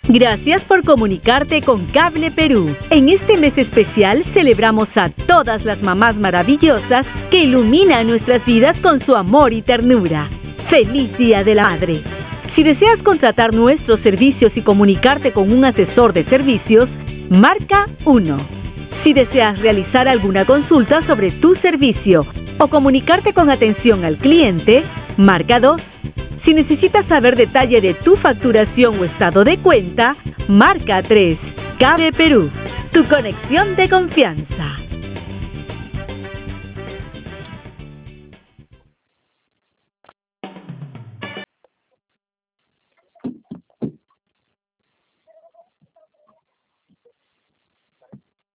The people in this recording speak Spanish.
Gracias por comunicarte con Cable Perú. En este mes especial celebramos a todas las mamás maravillosas que iluminan nuestras vidas con su amor y ternura. ¡Feliz Día de la Madre! Si deseas contratar nuestros servicios y comunicarte con un asesor de servicios, marca 1. Si deseas realizar alguna consulta sobre tu servicio o comunicarte con atención al cliente, marca 2. Si necesitas saber detalle de tu facturación o estado de cuenta, marca 3. Cable Perú, tu conexión de confianza.